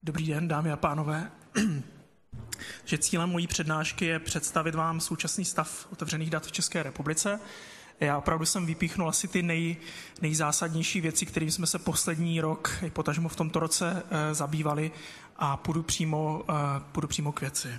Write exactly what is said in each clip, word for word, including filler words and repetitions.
Dobrý den, dámy a pánové. Že cílem mojí přednášky je představit vám současný stav otevřených dat v České republice. Já opravdu jsem vypíchnul asi ty nej, nejzásadnější věci, kterými jsme se poslední rok, i potažmo v tomto roce, e, zabývali a půjdu přímo, e, půjdu přímo k věci.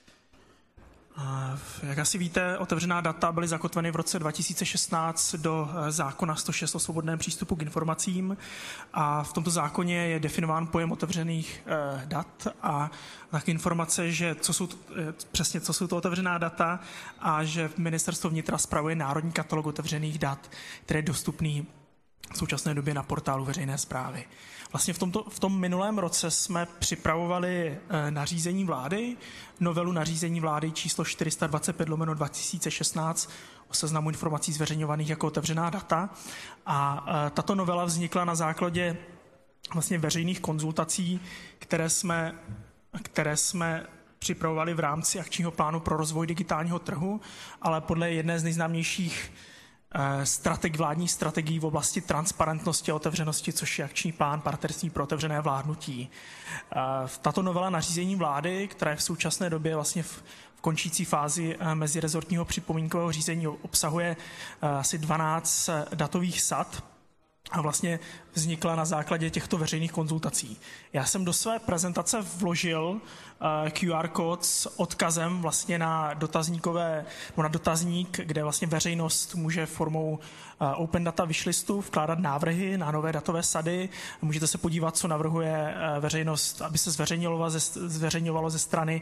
Jak asi víte, otevřená data byly zakotveny v roce dva tisíce šestnáct do zákona sto šest o svobodném přístupu k informacím a v tomto zákoně je definován pojem otevřených dat a tak informace, že co jsou, přesně co jsou to otevřená data a že Ministerstvo vnitra spravuje národní katalog otevřených dat, který je dostupný v současné době na portálu veřejné správy. Vlastně v, tomto, v tom minulém roce jsme připravovali e, nařízení vlády, novelu nařízení vlády číslo čtyři sta dvacet pět lomeno dva tisíce šestnáct o seznamu informací zveřejňovaných jako otevřená data. A e, tato novela vznikla na základě vlastně veřejných konzultací, které jsme, které jsme připravovali v rámci akčního plánu pro rozvoj digitálního trhu, ale podle jedné z nejznámějších Strateg, vládních strategií v oblasti transparentnosti a otevřenosti, což je akční plán partnerství pro otevřené vládnutí. Tato novela nařízení vlády, která je v současné době vlastně v, v končící fázi mezirezortního připomínkového řízení, obsahuje asi dvanáct datových sad a vlastně vznikla na základě těchto veřejných konzultací. Já jsem do své prezentace vložil Q R kód s odkazem vlastně na dotazníkové, na dotazník, kde vlastně veřejnost může formou Open Data Wishlistu vkládat návrhy na nové datové sady. Můžete se podívat, co navrhuje veřejnost, aby se zveřejňovalo ze, zveřejňovalo ze strany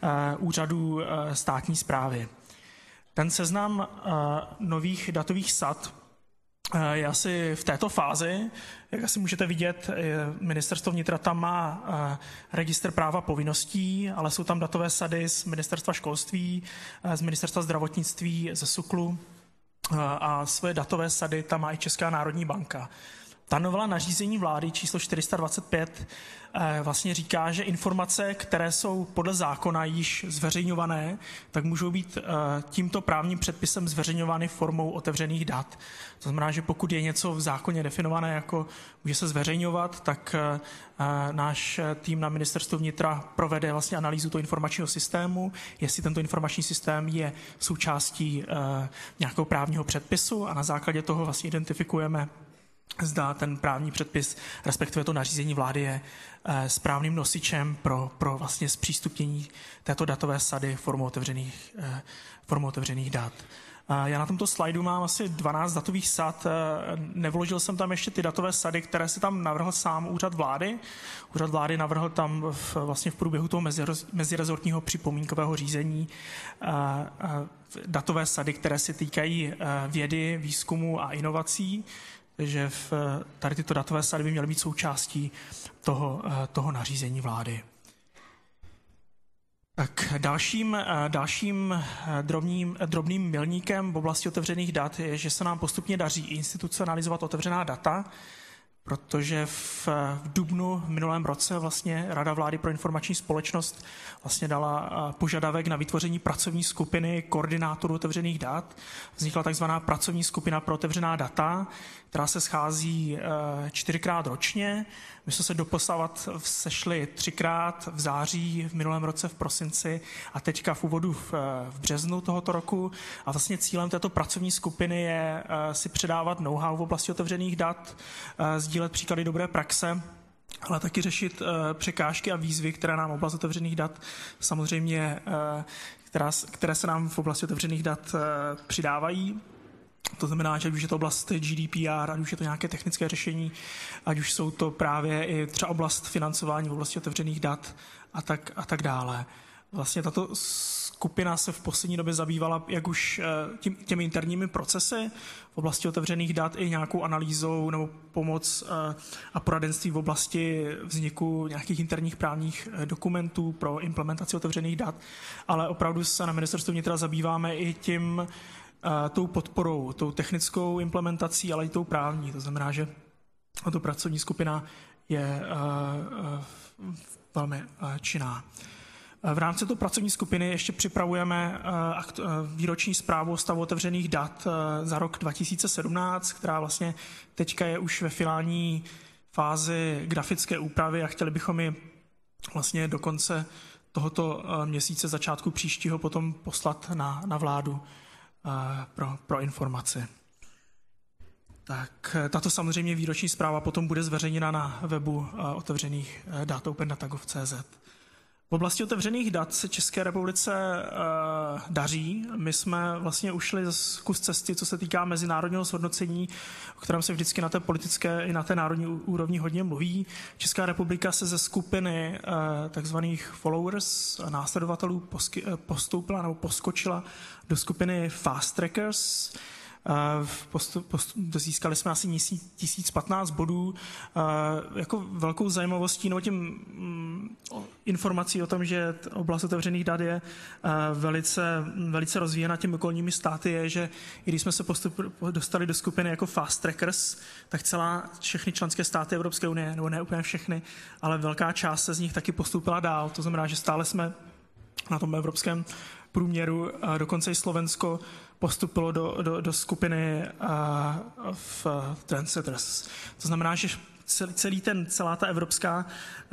úřadů státní správy. Ten seznam nových datových sad je asi v této fázi. Jak asi můžete vidět, Ministerstvo vnitra tam má registr práva povinností, ale jsou tam datové sady z Ministerstva školství, z Ministerstva zdravotnictví, ze SÚKLu a své datové sady tam má i Česká národní banka. Ta novela nařízení vlády číslo čtyři sta dvacet pět vlastně říká, že informace, které jsou podle zákona již zveřejňované, tak můžou být tímto právním předpisem zveřejňovány formou otevřených dat. To znamená, že pokud je něco v zákoně definované jako může se zveřejňovat, tak náš tým na Ministerstvu vnitra provede vlastně analýzu toho informačního systému, jestli tento informační systém je součástí nějakého právního předpisu a na základě toho vlastně identifikujeme, zda ten právní předpis, respektive to nařízení vlády je správným nosičem pro, pro vlastně zpřístupnění této datové sady formou otevřených, formou otevřených dat. Já na tomto slajdu mám asi dvanáct datových sad. Nevložil jsem tam ještě ty datové sady, které si tam navrhl sám úřad vlády. Úřad vlády navrhl tam v, vlastně v průběhu toho mezirezortního připomínkového řízení datové sady, které se týkají vědy, výzkumu a inovací. Takže v, tady tyto datové sady by měly být součástí toho, toho nařízení vlády. Tak dalším, dalším drobným, drobným milníkem v oblasti otevřených dat je, že se nám postupně daří institucionalizovat otevřená data, protože v, v dubnu v minulém roce vlastně Rada vlády pro informační společnost vlastně dala požadavek na vytvoření pracovní skupiny koordinátorů otevřených dat. Vznikla takzvaná pracovní skupina pro otevřená data, která se schází čtyřikrát ročně. My jsme se doposavat sešli třikrát v září, v minulém roce v prosinci a teďka v úvodu v, v březnu tohoto roku. A vlastně cílem této pracovní skupiny je si předávat know-how v oblasti otevřených dat, sdílet příklady dobré praxe, ale taky řešit překážky a výzvy, které nám oblast otevřených dat samozřejmě, která, které se nám v oblasti otevřených dat přidávají. To znamená, že ať už je to oblast G D P R, ať už je to nějaké technické řešení, ať už jsou to právě i třeba oblast financování v oblasti otevřených dat a tak, a tak dále. Vlastně tato skupina se v poslední době zabývala jak už tím, těmi interními procesy v oblasti otevřených dat i nějakou analýzou nebo pomoc a poradenství v oblasti vzniku nějakých interních právních dokumentů pro implementaci otevřených dat, ale opravdu se na Ministerstvu vnitra zabýváme i tím, tou podporou, tou technickou implementací, ale i tou právní. To znamená, že tato pracovní skupina je velmi činná. V rámci této pracovní skupiny ještě připravujeme výroční zprávu o stavu otevřených dat za rok dva tisíce sedmnáct, která vlastně teďka je už ve finální fázi grafické úpravy a chtěli bychom ji vlastně do konce tohoto měsíce, začátku příštího, potom poslat na, na vládu pro, pro informaci. Tak tato samozřejmě výroční zpráva potom bude zveřejněna na webu otevřených dat open data tečka gov tečka cé zet. V oblasti otevřených dat se České republice uh, daří. My jsme vlastně ušli z kus cesty, co se týká mezinárodního zhodnocení, o kterém se vždycky na té politické i na té národní úrovni hodně mluví. Česká republika se ze skupiny uh, takzvaných followers, následovatelů, posky, uh, postoupila nebo poskočila do skupiny fast trackers. Postup, postup, získali jsme asi tisíc patnáct bodů. Jako velkou zajímavostí nebo tím mm, informací o tom, že oblast otevřených dat je velice, velice rozvíjena těmi okolními státy, je, že i když jsme se postup, dostali do skupiny jako fast trackers, tak celá všechny členské státy Evropské unie, nebo ne úplně všechny, ale velká část se z nich taky postoupila dál. To znamená, že stále jsme na tom evropském průměru, dokonce i Slovensko postupilo do, do, do skupiny uh, v trendsetters. To znamená, že celý, celý ten, celá ta evropská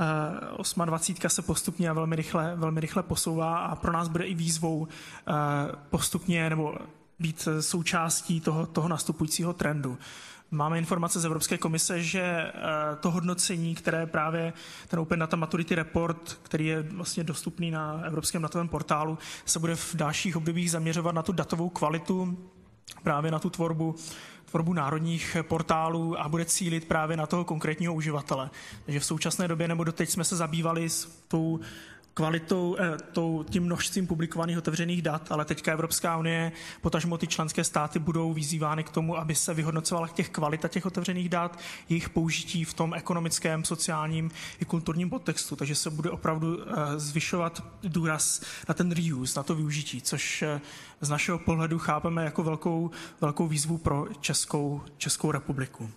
uh, dvacet osm se postupně a velmi rychle, velmi rychle posouvá a pro nás bude i výzvou uh, postupně nebo být součástí toho, toho nastupujícího trendu. Máme informace z Evropské komise, že to hodnocení, které právě ten Open Data Maturity Report, který je vlastně dostupný na Evropském datovém portálu, se bude v dalších obdobích zaměřovat na tu datovou kvalitu, právě na tu tvorbu, tvorbu národních portálů a bude cílit právě na toho konkrétního uživatele. Takže v současné době nebo doteď jsme se zabývali s tou kvalitou, eh, tou, tím množstvím publikovaných otevřených dat, ale teďka Evropská unie, potažmo ty členské státy budou vyzývány k tomu, aby se vyhodnocovala těch kvalita těch otevřených dat, jejich použití v tom ekonomickém, sociálním i kulturním kontextu. Takže se bude opravdu eh, zvyšovat důraz na ten reuse, na to využití, což eh, z našeho pohledu chápeme jako velkou, velkou výzvu pro Českou, Českou republiku.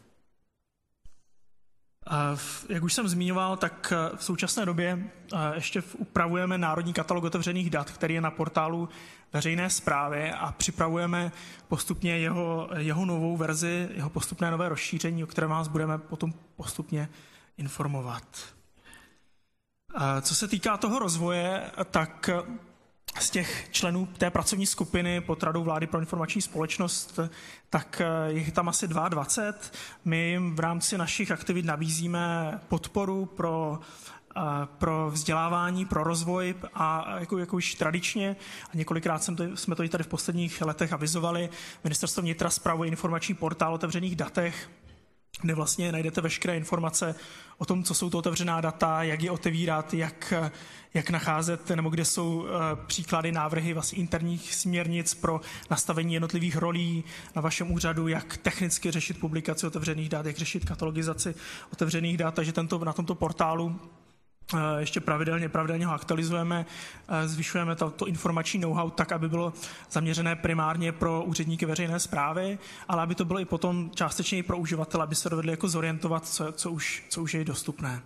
Jak už jsem zmiňoval, tak v současné době ještě upravujeme Národní katalog otevřených dat, který je na portálu veřejné správy a připravujeme postupně jeho, jeho novou verzi, jeho postupné nové rozšíření, o kterém vás budeme potom postupně informovat. Co se týká toho rozvoje, tak z těch členů té pracovní skupiny pod Radou vlády pro informační společnost, tak je tam asi dvacet dva. My jim v rámci našich aktivit nabízíme podporu pro, pro vzdělávání, pro rozvoj a jako, jako už tradičně, a několikrát jsem to, jsme to i tady v posledních letech avizovali, Ministerstvo vnitra spravuje informační portál o otevřených datech, kde vlastně najdete veškeré informace o tom, co jsou to otevřená data, jak je otevírat, jak, jak nacházet, nebo kde jsou uh, příklady, návrhy vlastně interních směrnic pro nastavení jednotlivých rolí na vašem úřadu, jak technicky řešit publikaci otevřených dat, jak řešit katalogizaci otevřených dat, takže tento, na tomto portálu ještě pravidelně, pravidelně ho aktualizujeme, zvyšujeme to, to informační know-how tak, aby bylo zaměřené primárně pro úředníky veřejné správy, ale aby to bylo i potom částečně i pro uživatele, aby se dovedli jako zorientovat, co, co, už, co už je dostupné.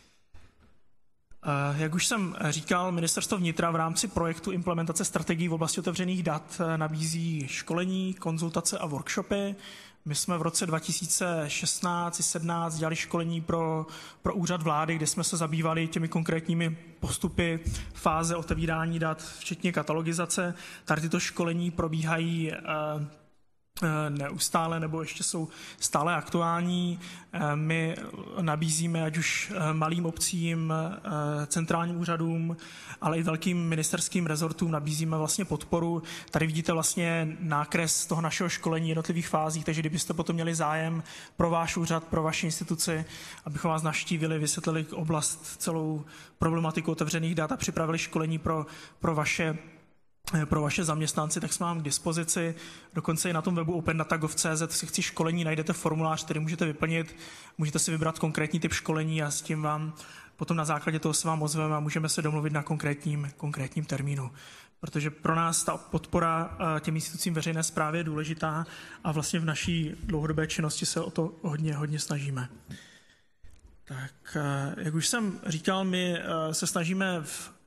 Jak už jsem říkal, Ministerstvo vnitra v rámci projektu implementace strategií v oblasti otevřených dat nabízí školení, konzultace a workshopy. My jsme v roce dva tisíce šestnáct sedmnáct dělali školení pro, pro úřad vlády, kde jsme se zabývali těmi konkrétními postupy fáze otevírání dat, včetně katalogizace. Tady tyto školení probíhají neustále nebo ještě jsou stále aktuální. My nabízíme ať už malým obcím, centrálním úřadům, ale i velkým ministerským rezortům nabízíme vlastně podporu. Tady vidíte vlastně nákres toho našeho školení jednotlivých fází, takže kdybyste potom měli zájem pro váš úřad, pro vaši instituci, abychom vás navštívili, vysvětlili oblast, celou problematiku otevřených dat a připravili školení pro, pro vaše pro vaše zaměstnanci, tak jsme vám k dispozici. Dokonce i na tom webu open data tečka gov tečka cé zet si chci školení, najdete formulář, který můžete vyplnit, můžete si vybrat konkrétní typ školení a s tím vám potom na základě toho se vám ozveme a můžeme se domluvit na konkrétním, konkrétním termínu. Protože pro nás ta podpora těm institucím veřejné správy je důležitá a vlastně v naší dlouhodobé činnosti se o to hodně, hodně snažíme. Tak, jak už jsem říkal, my se snažíme v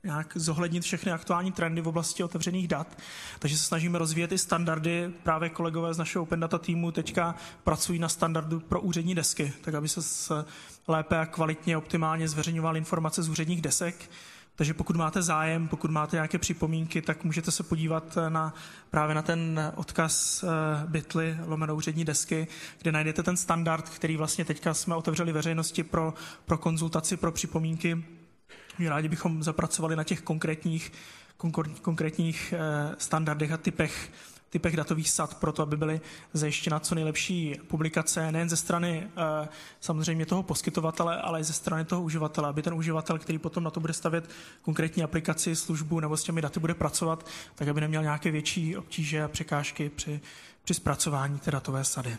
nějak zohlednit všechny aktuální trendy v oblasti otevřených dat, takže se snažíme rozvíjet i standardy. Právě kolegové z našeho Open Data týmu teďka pracují na standardu pro úřední desky, tak aby se lépe a kvalitně, optimálně zveřejňovaly informace z úředních desek. Takže pokud máte zájem, pokud máte nějaké připomínky, tak můžete se podívat na, právě na ten odkaz bitly lomeno úřední desky, kde najdete ten standard, který vlastně teďka jsme otevřeli veřejnosti pro, pro konzultaci, pro připomínky. Rádi bychom zapracovali na těch konkrétních, konkrétních standardech a typech, typech datových sad pro to, aby byly zajištěna co nejlepší publikace, nejen ze strany samozřejmě toho poskytovatele, ale i ze strany toho uživatele, aby ten uživatel, který potom na to bude stavět konkrétní aplikaci, službu nebo s těmi daty bude pracovat, tak aby neměl nějaké větší obtíže a překážky při, při zpracování té datové sady.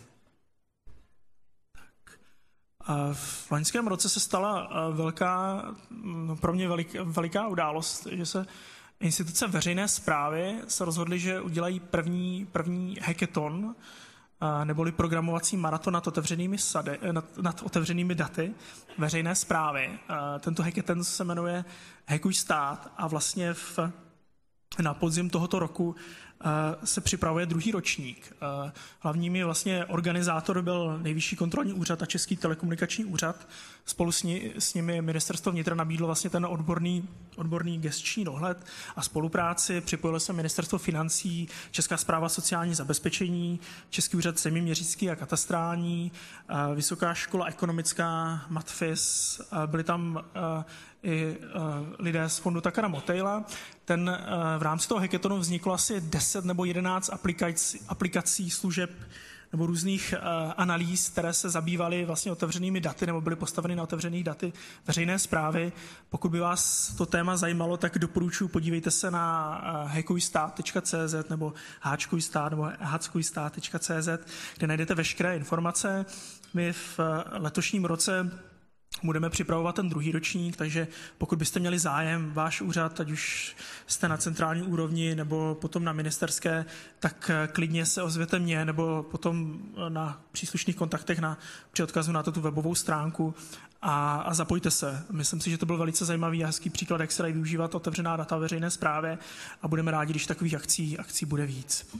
V loňském roce se stala velká, no pro mě velik, veliká událost, že se instituce veřejné správy se rozhodly, že udělají první, první hackathon, neboli programovací maraton nad otevřenými, sady, nad, nad otevřenými daty veřejné správy. Tento hackathon se jmenuje Hackuj stát a vlastně v, na podzim tohoto roku se připravuje druhý ročník. Hlavními vlastně organizátor byl Nejvyšší kontrolní úřad a Český telekomunikační úřad. Spolu s, ní, s nimi ministerstvo vnitra nabídlo vlastně ten odborný, odborný gesční dohled a spolupráci. Připojilo se ministerstvo financí, Česká správa sociální zabezpečení, Český úřad zeměměřický a katastrální, Vysoká škola ekonomická, Matfis, byli tam i lidé z fondu Takara Motejla. Ten v rámci toho hackathonu vzniklo asi deset nebo jedenáct aplikací, aplikací služeb nebo různých analýz, které se zabývaly vlastně otevřenými daty nebo byly postaveny na otevřených daty veřejné správy. Pokud by vás to téma zajímalo, tak doporučuji, podívejte se na hackujstát tečka cé zet nebo háčkujstát nebo hackujstát tečka cé zet, kde najdete veškeré informace. My v letošním roce budeme připravovat ten druhý ročník, takže pokud byste měli zájem, váš úřad, ať už jste na centrální úrovni nebo potom na ministerské, tak klidně se ozvěte mě nebo potom na příslušných kontaktech na, při odkazu na tu webovou stránku a, a zapojte se. Myslím si, že to byl velice zajímavý a hezký příklad, jak se dají využívat otevřená data veřejné správě a budeme rádi, když takových akcí, akcí bude víc.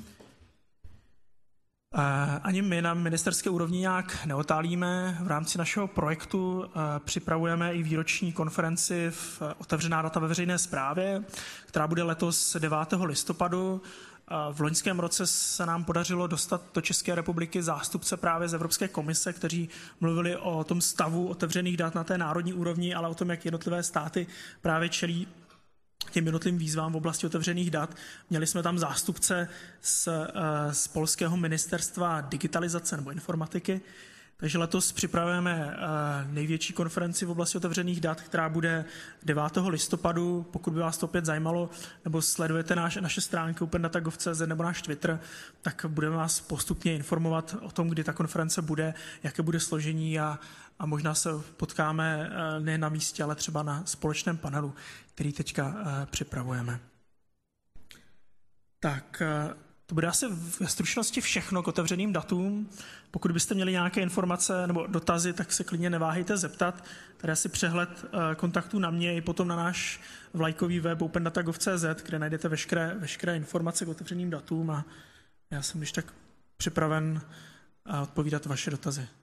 Ani my na ministerské úrovni nějak neotálíme. V rámci našeho projektu připravujeme i výroční konferenci v Otevřená data ve veřejné správě, která bude letos devátého listopadu. V loňském roce se nám podařilo dostat do České republiky zástupce právě z Evropské komise, kteří mluvili o tom stavu otevřených dat na té národní úrovni, ale o tom, jak jednotlivé státy právě čelí těm jednotlivým výzvám v oblasti otevřených dat. Měli jsme tam zástupce z, z polského ministerstva digitalizace nebo informatiky, takže letos připravujeme největší konferenci v oblasti otevřených dat, která bude devátého listopadu. Pokud by vás to opět zajímalo, nebo sledujete naš, naše stránky open data tečka gov tečka cé zet nebo náš Twitter, tak budeme vás postupně informovat o tom, kdy ta konference bude, jaké bude složení a, a možná se potkáme ne na místě, ale třeba na společném panelu, který teďka připravujeme. Tak to bude asi ve stručnosti všechno k otevřeným datům. Pokud byste měli nějaké informace nebo dotazy, tak se klidně neváhejte zeptat. Tady asi přehled kontaktů na mě i potom na náš vlajkový web open data tečka gov tečka cé zet, kde najdete veškeré, veškeré informace k otevřeným datům a já jsem již tak připraven odpovídat vaše dotazy.